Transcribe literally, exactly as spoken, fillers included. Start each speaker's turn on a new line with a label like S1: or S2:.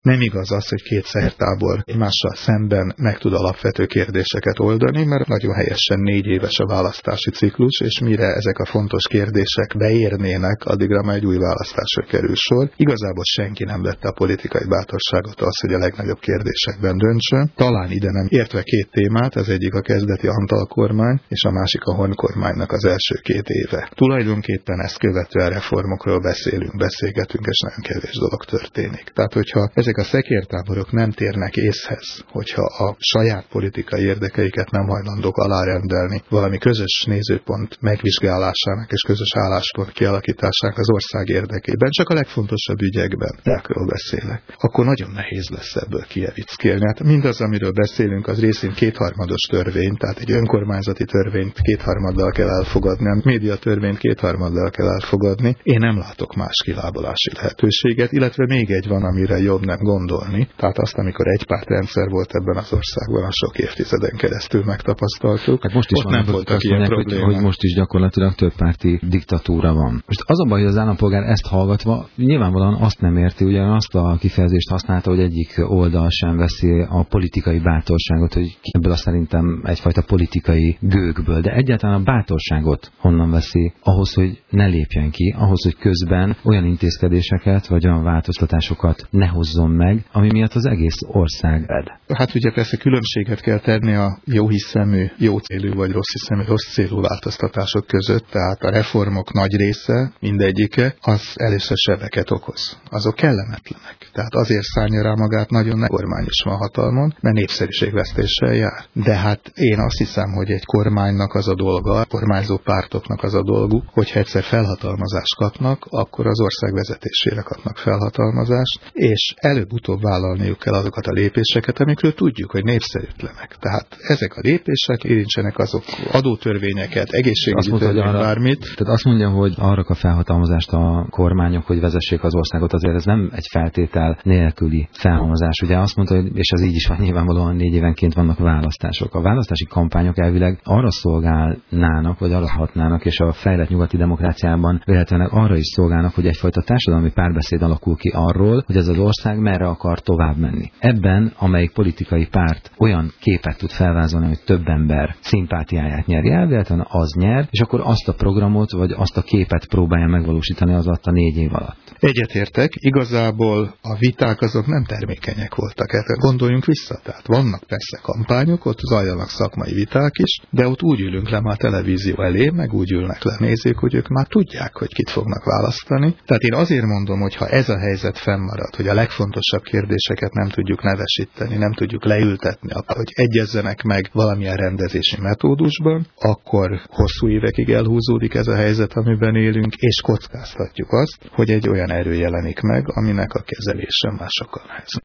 S1: Nem igaz az, hogy két szertábor egymással szemben meg tud alapvető kérdéseket oldani, mert nagyon helyesen négy éves a választási ciklus, és mire ezek a fontos kérdések beérnének, addigra már egy új választásra kerül sor. Igazából senki nem vette a politikai bátorságot az, hogy a legnagyobb kérdésekben döntsön. Talán ide nem értve két témát, az egyik a kezdeti Antal kormány, és a másik a Horn kormánynak az első két éve. Tulajdonképpen ezt követően reformokról beszélünk, beszélgetünk, és nagyon kevés dolog történik. Tehát, hogyha ezek a szekértáborok nem térnek észhez, hogyha a saját politikai érdekeiket nem hajlandók alárendelni valami közös nézőpont megvizsgálásának és közös álláspont kialakításának az ország érdekében, csak a legfontosabb ügyekben, erről beszélek, akkor nagyon nehéz lesz ebből kijevickélni. Hát mindaz, amiről beszélünk, az részén kétharmados törvény, tehát egy önkormányzati törvényt kétharmaddal kell elfogadni, a médiatörvényt kétharmaddal kell elfogadni. Én nem látok más kilábalási lehetőséget, illetve még egy van, amire jobb nem gondolni. Tehát azt, amikor egypártrendszer volt ebben az országban, a sok évtizeden keresztül megtapasztaltuk.
S2: Hát most is
S1: ott nem voltak ilyen
S2: mondják,
S1: problémák.
S2: Hogy, hogy most is gyakorlatilag többpárti diktatúra van. Most az a baj, hogy az állampolgár ezt hallgatva nyilvánvalóan azt nem érti, ugyan azt a kifejezést használta, hogy egyik oldal sem veszi a politikai bátorságot, hogy ebből a szerintem egyfajta politikai gőgből, de egyáltalán a bátorságot honnan veszi ahhoz, hogy ne lépjen ki, ahhoz, hogy közben olyan intézkedéseket vagy olyan változtatásokat ne hozzon meg, ami miatt az egész ország red.
S1: Hát ugye persze különbséget kell tenni a jó hiszemű, jó célú vagy rossz hiszemű, rossz célú változtatások között, tehát a reformok nagy része, mindegyike, az először sebeket okoz. Azok kellemetlenek. Tehát azért szállja rá magát nagyon ne kormány is van hatalmon, mert népszerűségvesztéssel jár. De hát én azt hiszem, hogy egy kormánynak az a dolga, a kormányzó pártoknak az a dolguk, hogyha egyszer felhatalmazást kapnak, akkor az ország vezetésére kapnak felhatalmazást, és előbb-utóbb vállalniuk kell azokat a lépéseket, amikről tudjuk, hogy népszerűtlenek. Tehát ezek a lépések érintsenek azok adótörvényeket, egészségügyi törvény, bármit.
S2: Tehát azt mondja, hogy arra a felhatalmazást a kormányok, hogy vezessék az országot, azért ez nem egy feltétel nélküli felhatalmazás. Ugye azt mondta, hogy, és az így is van, nyilvánvalóan négy évenként vannak választások. A választási kampányok elvileg arra szolgálnának, vagy arra hatnának, és a fejlett nyugati demokráciában véletlenül arra is szolgálnak, hogy egyfajta társadalmi párbeszéd alakul ki arról, hogy ez az ország merre akar tovább menni. Ebben, amelyik politikai párt olyan képet tud felvázolni, hogy több ember szimpátiáját nyeri el, véletlenül az nyer, és akkor azt a programot, vagy azt a képet próbálja megvalósítani az alatt a négy év alatt.
S1: Egyetértek, igazából a viták azok nem termékenyek voltak. Erre gondoljunk vissza, tehát vannak persze kampányok, ott zajlanak szakmai viták is, de ott úgy ülünk le már televízió elé, meg úgy ülnek le nézők, hogy ők már tudják, hogy kit fognak választani. Tehát én azért mondom, hogy ha ez a helyzet fennmarad, hogy a legfontosabb kérdéseket nem tudjuk nevesíteni, nem tudjuk leültetni, hogy egyezzenek meg valamilyen rendezési metódusban, akkor hosszú évekig elhúzódik ez a helyzet, amiben élünk, és kockáztatjuk azt, hogy egy olyan erő jelenik meg, aminek a kezelése már sokkal nehezebb.